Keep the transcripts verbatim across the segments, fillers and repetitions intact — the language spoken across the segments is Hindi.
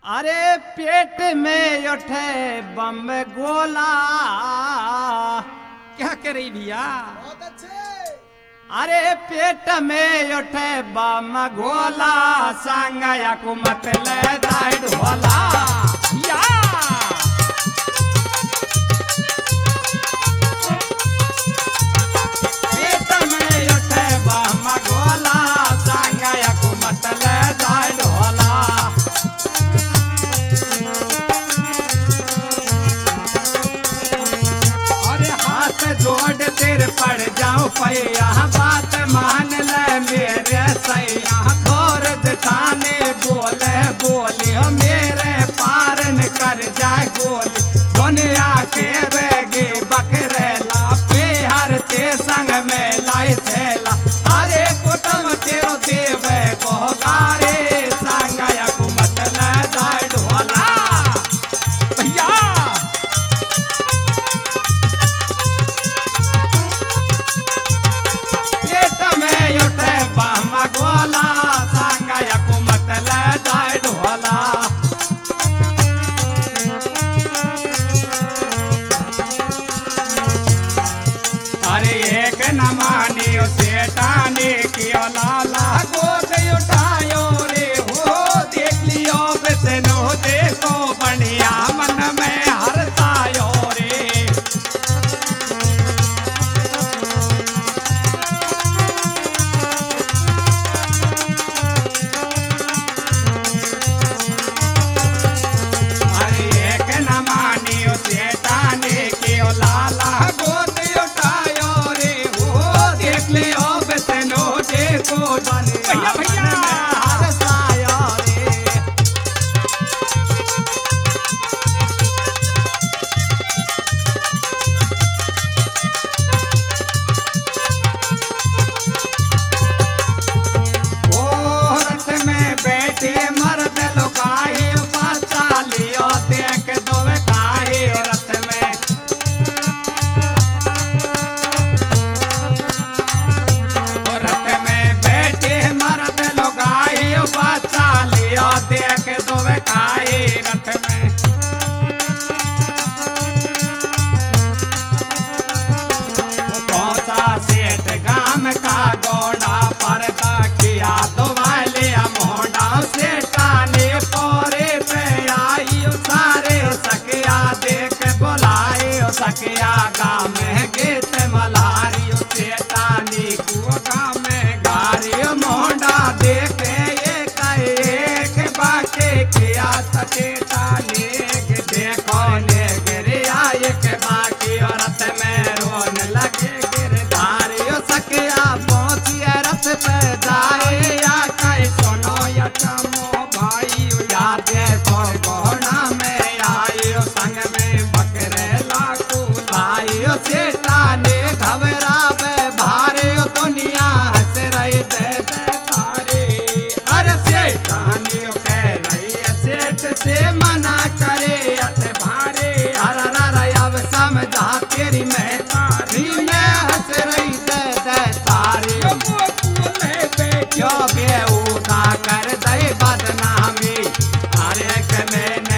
अरे पेट में उठे बम गोला। क्या करे भैया? बहुत अच्छे। अरे पेट में उठे बम गोला, संगया को मत ले जाए ढोला। या पेट में उठे बम गोला, संगया को मत ले जाए ढोला। जोड़ तेर पड़ जाओ पैया, बात मान ले मेरे सैया। और दिखाने बोले बोली मेरे पारन कर जाए गोली। दुनिया के बेगे बकरेला पे हर ते संग में लाई थेला। अरे कुटुम तेरो देवे को गारे, संगया को मत ले जाए ढोला। भैया गोला, संगया को मत ले जाए ढोला। अरे एक न मानी सेठानी की लाला, गोद उठायो रे हो। देख लियो बिसनो देखो बढ़िया, मन में हरतायो रे। लाला गोद उठायो रे हो। देख ले ओ बिसनो देखो भैया भैया हरसायो रे। ओ रथ में बैठे मर्द लुकाए, बचा लियो देख दो काहे। रथ में बचा लियो देख दो खाए। रथ में पहुंचा सेठ गाम का गोड़ा, पर किया दो वाले मोड़ा। सेठा ने पोरे पे आई, सारे सकिया देख बुलाए। सकिया गाँव में गीत मलारी, सेठा ने गाँव में गारी। मोड़ा देखे किया सचेता नेग देखो ने गिरिया एक बाकी। रथ में रोन लगे गिरधारी, सकिया पहुंचिए रथ पे जाए। या कई सुनो यटमो भाई, या देखो घोड़ा में आई। संग में बकरेला को लाई, सेठा ने घबरावे भारे। दुनिया हंस रही दे दे तारे। अरे सेठा ने से मना करे अत भारे। हर अब समझा तेरी मैं तारी, मैं हंस रही दे दे तारी। क्यों बेऊदा कर दे बदनामी, हर एक में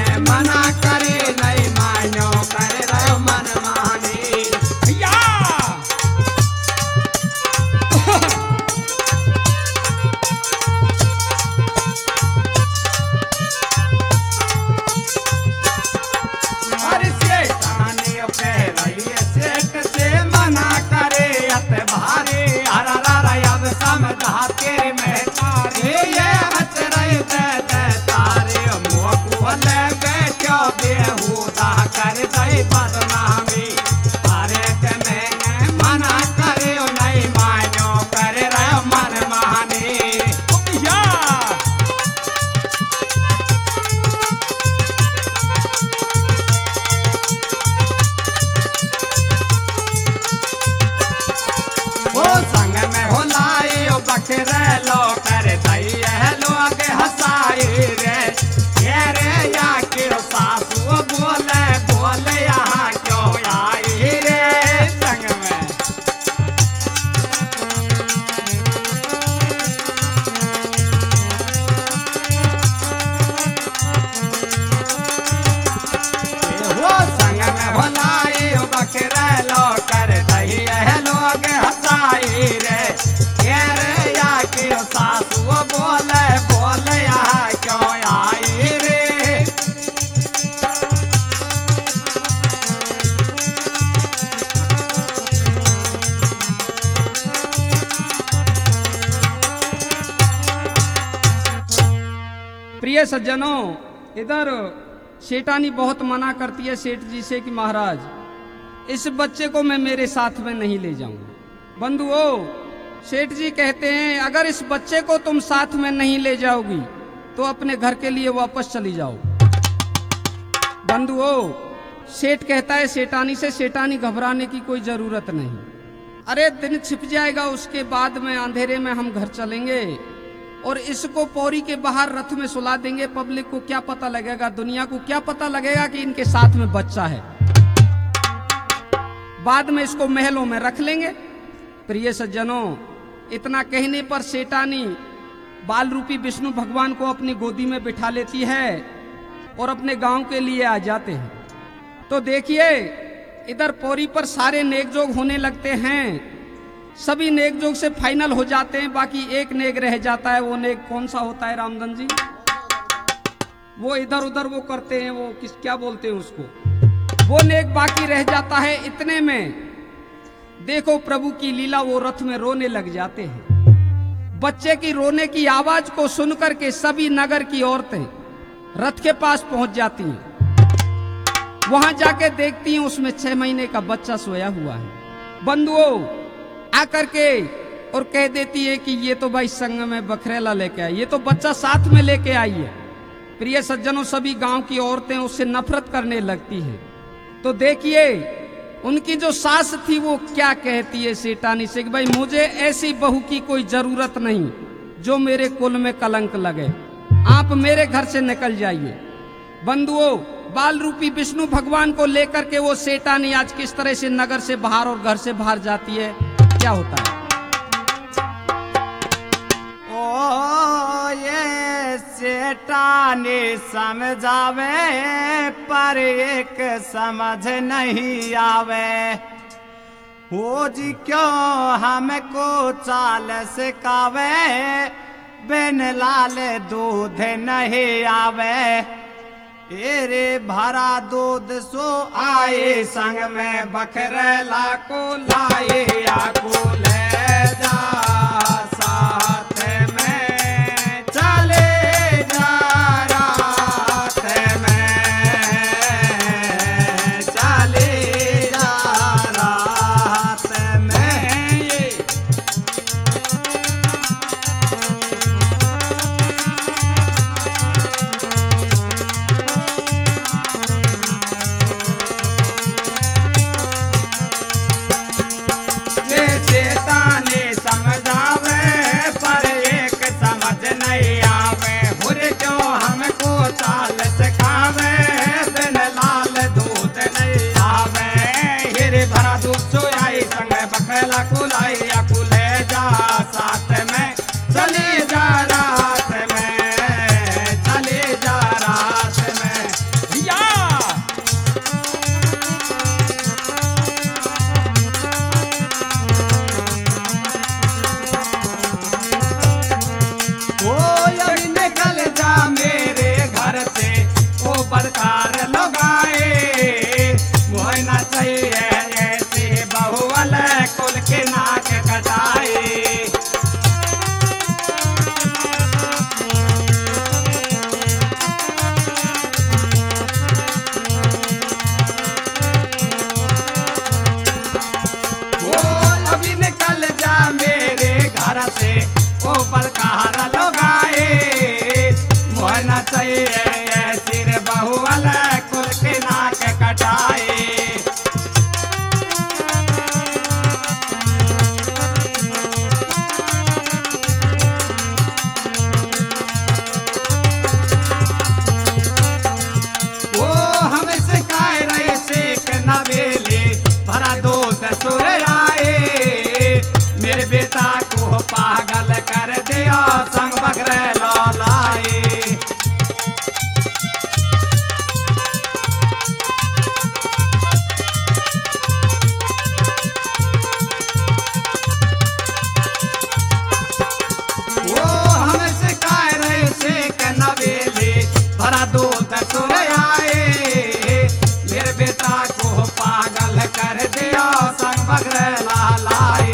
प्रिय सज्जनों, इधर सेठानी बहुत मना करती है सेठ जी से कि महाराज इस बच्चे को मैं मेरे साथ में नहीं ले जाऊंगा। बंधुओं, सेठ जी कहते हैं अगर इस बच्चे को तुम साथ में नहीं ले जाओगी तो अपने घर के लिए वापस चली जाओ। बंधुओं, सेठ कहता है सेठानी से, सेठानी घबराने की कोई जरूरत नहीं, अरे दिन छिप जाएगा, उसके बाद में अंधेरे में हम घर चलेंगे और इसको पौरी के बाहर रथ में सुला देंगे। पब्लिक को क्या पता लगेगा, दुनिया को क्या पता लगेगा कि इनके साथ में बच्चा है। बाद में इसको महलों में रख लेंगे। प्रिय सज्जनों, इतना कहने पर सेठानी बाल रूपी विष्णु भगवान को अपनी गोदी में बिठा लेती है और अपने गांव के लिए आ जाते हैं। तो देखिए इधर पौरी पर सारे नेकजोग होने लगते हैं, सभी नेकजोग से फाइनल हो जाते हैं, बाकी एक नेक रह जाता है। वो नेक कौन सा होता है रामधन जी? वो इधर उधर वो करते हैं, वो किस क्या बोलते हैं उसको, वो नेक बाकी रह जाता है। इतने में देखो प्रभु की लीला, वो रथ में रोने लग जाते हैं। बच्चे की रोने की आवाज को सुनकर के सभी नगर की औरतें रथ के पास पहुंच जाती हैं। वहां जाके देखती हैं उसमें छह महीने का बच्चा सोया हुआ है। बंधुओं आकर के और कह देती है कि ये तो भाई संग में बखरेला लेके आई, ये तो बच्चा साथ में लेके आई है। प्रिय सज्जनों, सभी गांव की औरतें उससे नफरत करने लगती हैं। तो देखिए उनकी जो सास थी वो क्या कहती है सेठानी से कि भाई मुझे ऐसी बहू की कोई जरूरत नहीं जो मेरे कुल में कलंक लगे, आप मेरे घर से निकल जाइए। बंधुओं, बाल रूपी विष्णु भगवान को लेकर के वो सेठानी आज किस तरह से नगर से बाहर और घर से बाहर जाती है, क्या होता है? ओ ये सेठानी समझावे पर एक समझ नहीं आवे, हो जी क्यों हमको चाल सिखावे, बिन लाल दूध नहीं आवे। एरे भरा दूध सो आए, संग में बखरेला को लाए, आको ले जा साथ में चले जा, रात में चले जा, रात में। ये सेठानी समझावे पर एक समझ नहीं आवे, हुर क्यों हमको चाल सिखावे, बिन लाल दूध नहीं आवे। हिर भरा दूध सोयाई, संग बखरेला कुलाई, आकू ले जा साथ में चले जा, रात में चले जा, रात में। या ओ अभी निकल जा मेरे घर से, ओ बदकार लोग आए, मोहना चाहिए ऐसे बहू वाले कुल के नाक कटाए। ओ अभी निकल जा मेरे घर से, ओ बदकार लोग आए, मोहना चाहिए ऐसी रे बहू वाला कुल के नाक कटाए। ओ हमसे काय रहे सेक नवेले, भरा दूध सुर आए, मेरे बेटा को पागल कर दिया, संग बखरेला लाए। ओ हमसे काय रहे सेक नवेले, भरा दूध सुर आए, मेरे बेटा को पागल कर दिया, संग बखरेला लाए।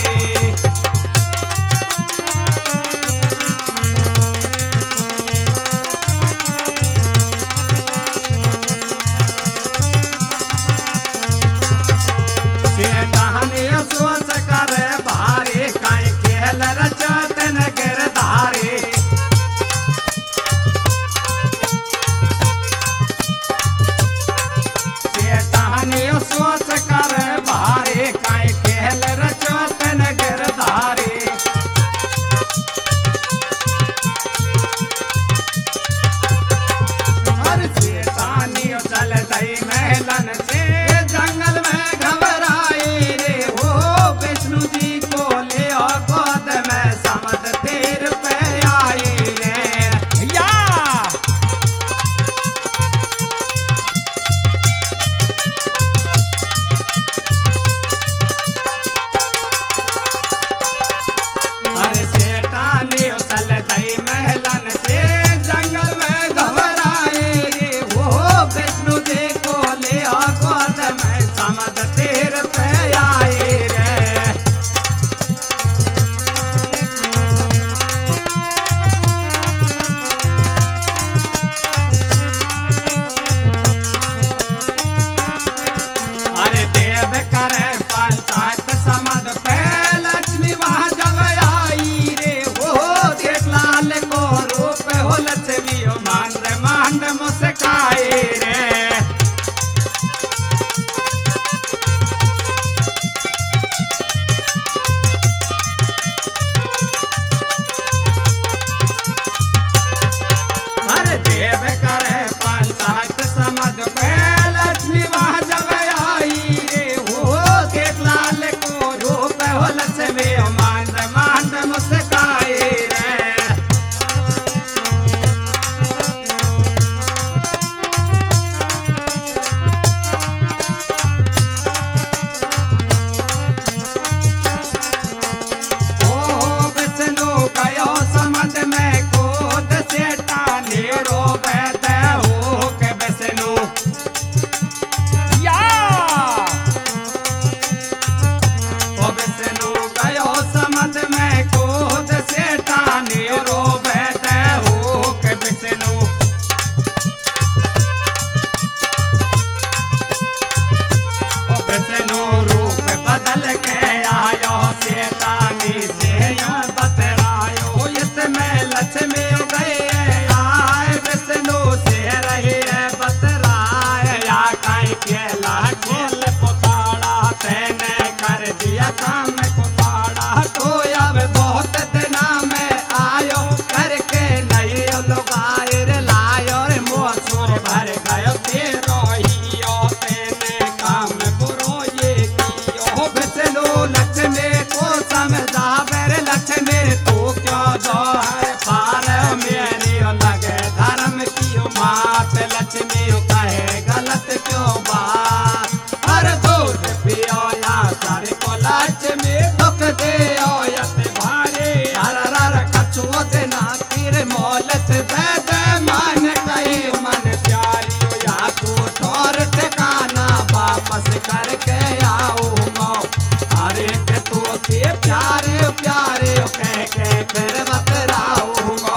केला खेल पुताड़ा तेने कर दिया काम कुताड़ा तो अब बहुत दिना में आयो करके नहीं लुगायर लायो रे मोसुर भर गयो तेरो हियो तेने काम बुरो ये कियो बिसलो लक्ष्मी को समझावे रे लक्ष्मी तू क्यों जोहर पार मेरी लगे धर्म की मात लक्ष्मी कहे गलत क्यों बात हर दूध पियो या सर को लक्ष्मी दुख दे यत भारे हर हर कछुओ देना तीर मोलत दे दे मन कहे मन प्यारी या तू ठोर ठिकाना वापस करके आऊंगा हर एक तू के प्यारे प्यारे कह के फिर बतराऊंगा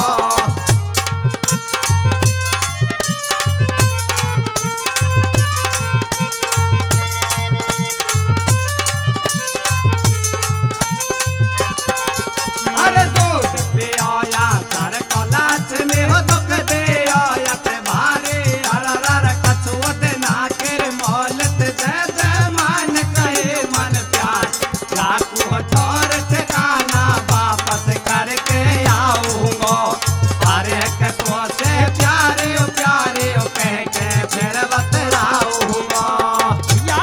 अरे दूध पियो या सर को लक्ष्मी हो दुख दे यत भारे हर हर कछुओ देना के मोलत दे दे मन कहे मन प्यार लाखू ठोर ठिकाना वापस करके आऊंगा हर एक तो से प्यारे प्यारे कह के फिर बतलाऊंगा या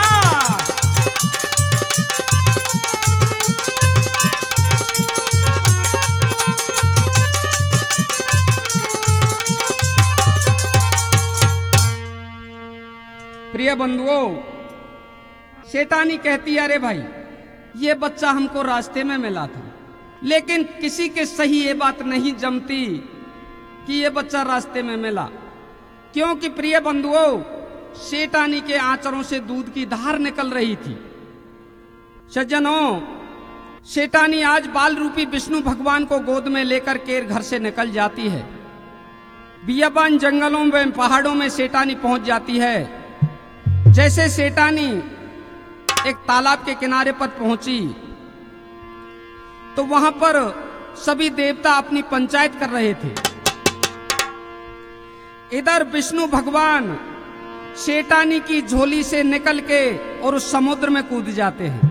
प्रिय बंधुओं, शैतानी कहती है अरे भाई ये बच्चा हमको रास्ते में मिला था, लेकिन किसी के सही ये बात नहीं जमती कि ये बच्चा रास्ते में मिला, क्योंकि प्रिय बंधुओं शैतानी के आचरों से दूध की धार निकल रही थी। सज्जनों, शैतानी आज बाल रूपी विष्णु भगवान को गोद में लेकर के घर से निकल जाती है। बियाबान जंगलों में पहाड़ों में शैतानी पहुंच जाती है। जैसे शैतानी एक तालाब के किनारे पर पहुंची तो वहां पर सभी देवता अपनी पंचायत कर रहे थे। इधर विष्णु भगवान शैतानी की झोली से निकल के और उस समुद्र में कूद जाते हैं।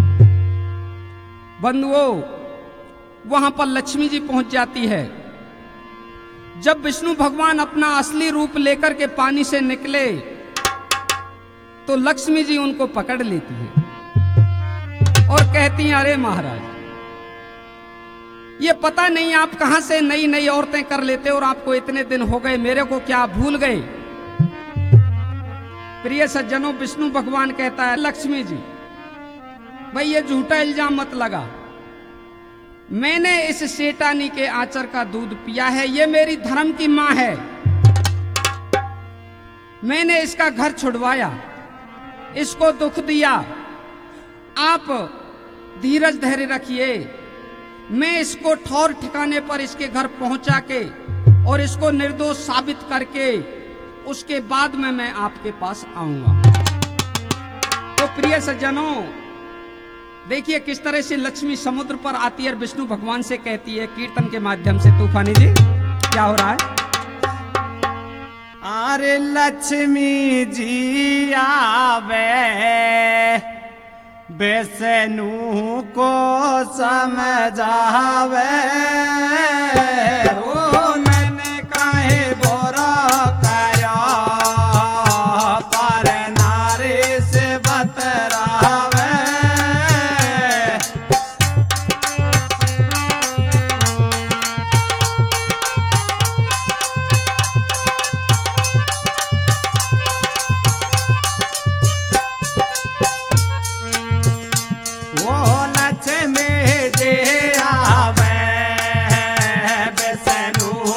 बंधुओं, वहां पर लक्ष्मी जी पहुंच जाती है। जब विष्णु भगवान अपना असली रूप लेकर के पानी से निकले तो लक्ष्मी जी उनको पकड़ लेती है और कहती हैं अरे महाराज, ये पता नहीं आप कहां से नई नई औरतें कर लेते और आपको इतने दिन हो गए, मेरे को क्या आप भूल गए? प्रिय सज्जनों, विष्णु भगवान कहता है लक्ष्मी जी भाई ये झूठा इल्जाम मत लगा, मैंने इस शैतानी के आचर का दूध पिया है, ये मेरी धर्म की मां है, मैंने इसका घर छुड़वाया, इसको दुख दिया, आप धीरज धैर्य रखिए, मैं इसको ठौर ठिकाने पर इसके घर पहुंचा के और इसको निर्दोष साबित करके उसके बाद में मैं आपके पास आऊंगा। तो प्रिय सज्जनों, देखिए किस तरह से लक्ष्मी समुद्र पर आती है और विष्णु भगवान से कहती है कीर्तन के माध्यम से। तूफानी जी क्या हो रहा है? अरे लक्ष्मी जी आवे विष्णु को समझावे, ओ मैंने काहे बोरा कया पर नारी से बतरावे। लक्ष्मी जी आवे विष्णु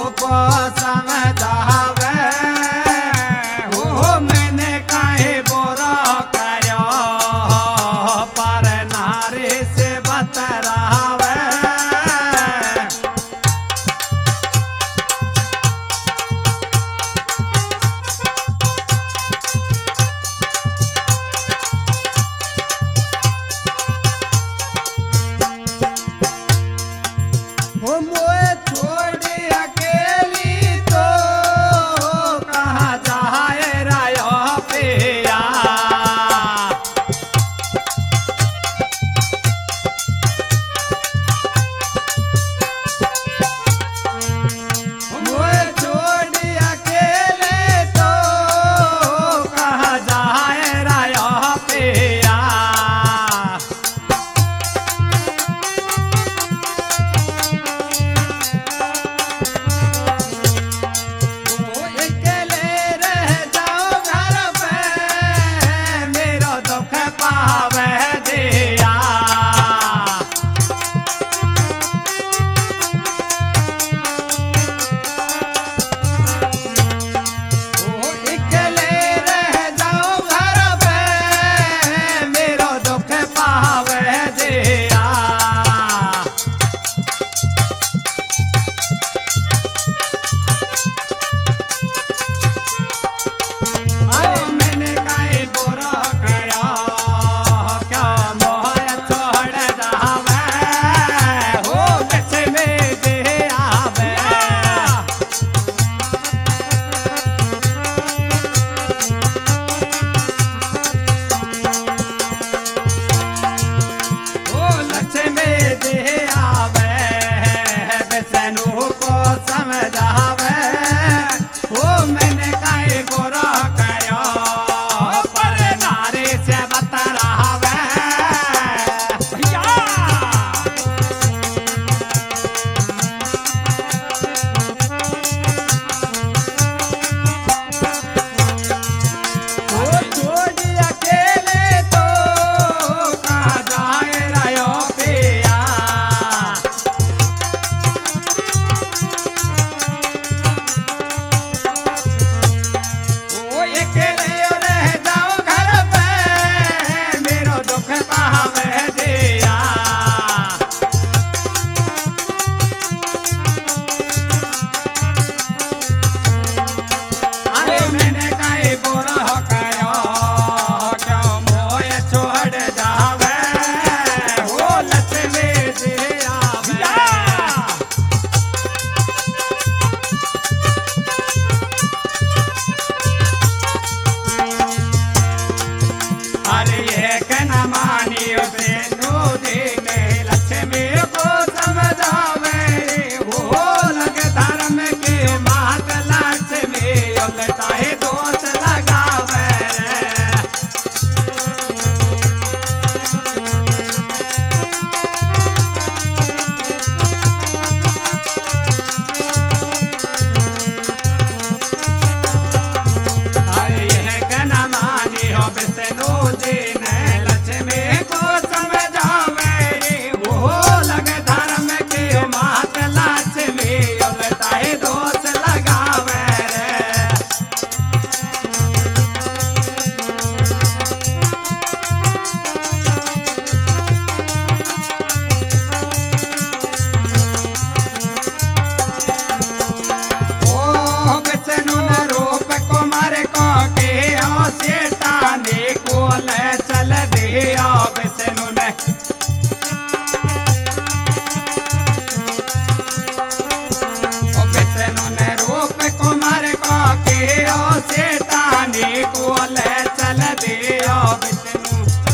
चल दियो विष्णु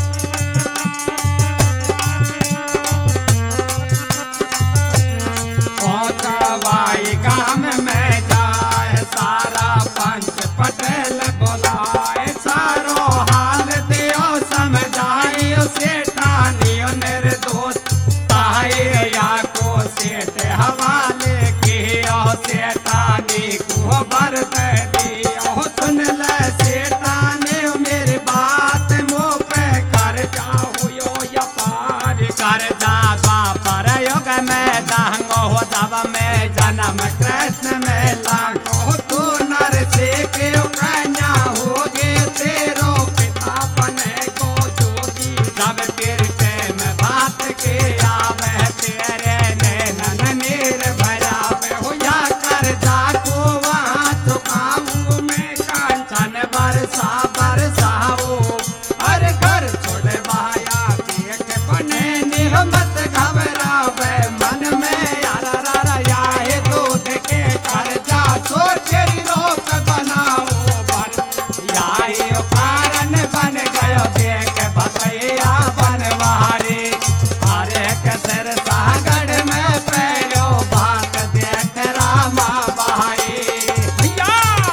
पहुंचवाई गाम में जाए सारा पंच पटेल बुलाए सारो हाल दियो समझाई सेठानियो निर्दोष ताई या को सेठ हवाले कियो सेठानी को बर दे दियो सुन ले सेठानी मेरी बात मुँह पे कर जाओ यो या पार कर जा बापर युग में दांगो हो तब में जन्म कृष्ण में लाखो तू नर से क्यों कन्या होगे तेरो पिता बने को जोगी जब तेरे प्रेम बात के आवे तेरे नैनन नीर भरावे हो या कर जा को वहाँ चुकाऊं मैं कांचन बरसा बरसाओ हर घर छोड़ बाया देख बने निह मत घबरावे मन में यार रा याए दूध के कर जा सो तेरी रोक बनाओ बन याए कारण बन गयो देख भैया बनवारी हरे कसर सागर में पैरो बात देख रामा भाई भैया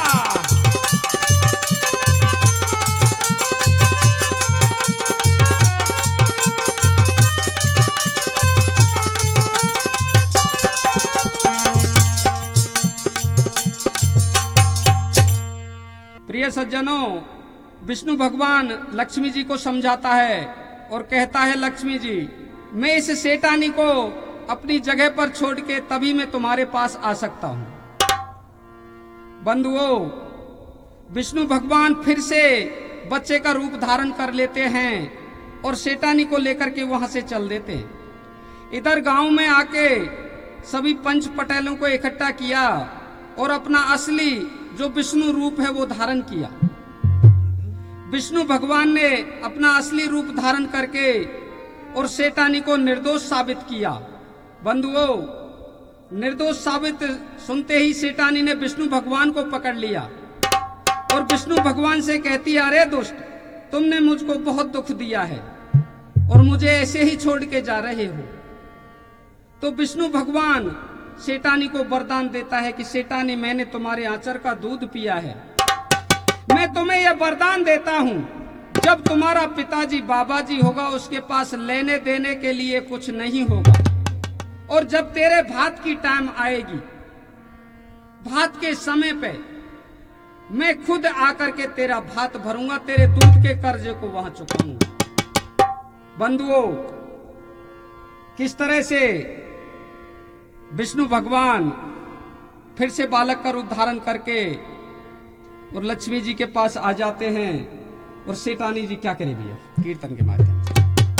प्रिय सज्जनों, विष्णु भगवान लक्ष्मी जी को समझाता है और कहता है, लक्ष्मी जी मैं इस सेठानी को अपनी जगह पर छोड़ के तभी मैं तुम्हारे पास आ सकता हूं। बंधुओं, विष्णु भगवान फिर से बच्चे का रूप धारण कर लेते हैं और सेठानी को लेकर के वहां से चल देते हैं। इधर गांव में आके सभी पंच पटेलों को इकट्ठा किया और अपना असली जो विष्णु रूप है वो धारण किया। विष्णु भगवान ने अपना असली रूप धारण करके और सेठानी को निर्दोष साबित किया। बंधुओं, निर्दोष साबित सुनते ही सेठानी ने विष्णु भगवान को पकड़ लिया और विष्णु भगवान से कहती है, अरे दुष्ट, तुमने मुझको बहुत दुख दिया है और मुझे ऐसे ही छोड़ के जा रहे हो। तो विष्णु भगवान सेठानी को वरदान देता है कि सेठानी मैंने तुम्हारे आचर का दूध पिया है, मैं तुम्हें यह वरदान देता हूं, जब तुम्हारा पिताजी बाबा जी होगा उसके पास लेने देने के लिए कुछ नहीं होगा और जब तेरे भात की टाइम आएगी, भात के समय पे मैं खुद आकर के तेरा भात भरूंगा, तेरे दूध के कर्जे को वहां चुकाऊंगा। बंधुओं, किस तरह से विष्णु भगवान फिर से बालक का रूप धारण करके और लक्ष्मी जी के पास आ जाते हैं और सेठानी जी क्या करे भैया कीर्तन के माध्यम से।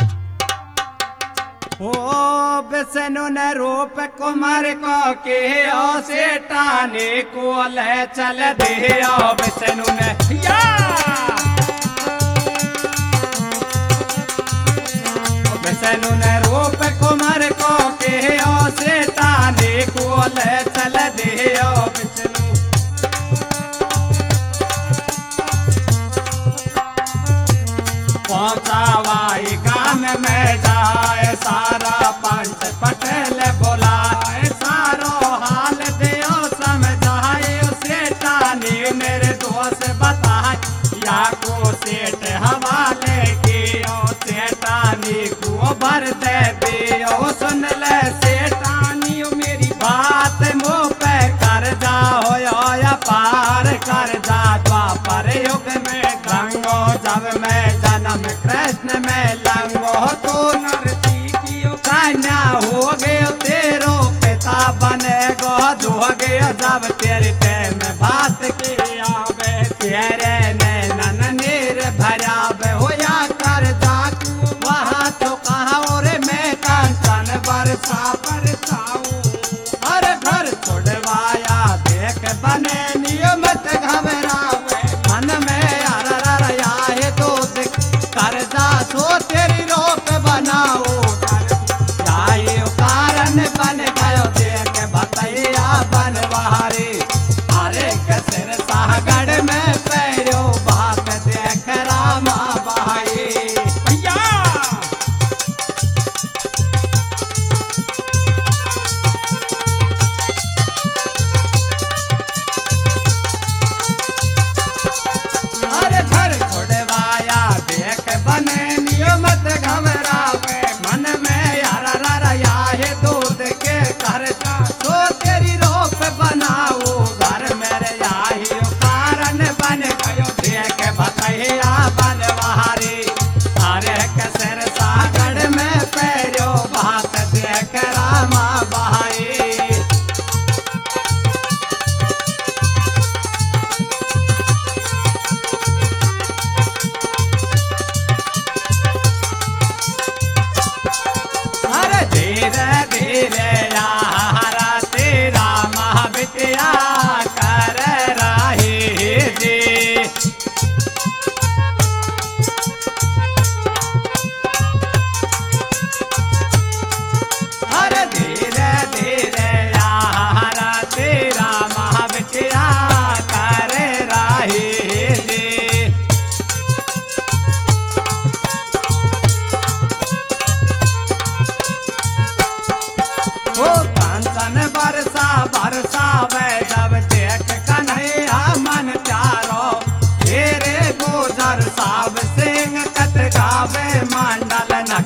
ओ विष्णु ने रूप कुमार को के ओ सेठानी को ले चल दियो विष्णु ने या विष्णु ने रूप कुमार को के ओ सेठानी को ले चल दियो विष्णु पहुंचावाई गाम में जाए सारा पंच पटेल बुलाए सारो हाल दियो समझाए सेठानी निर्दोष बताए या को सेठ हवाले कियो सेठानी को भर दे दियो सुन ले सेठानी मेरी बात मुँह पे कर जा हो या पार कर जा द्वापर युग में गंगो जब मैं जन्म कृष्ण में लंगो तो नरसी की कन्या हो गयो तेरो पिता बने गो जो गयो जब तेरे टाइम बात की आवे तेरे नैनन नीर भरावे हो या कर जा वहाँ तो कहा और मैं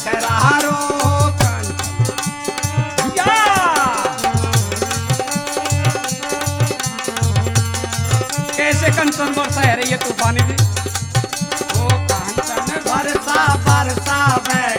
अठरारो या! कैसे कंचन बरसा है रे ये तूफानी जी। ओ कांचन बरसा बरसा बह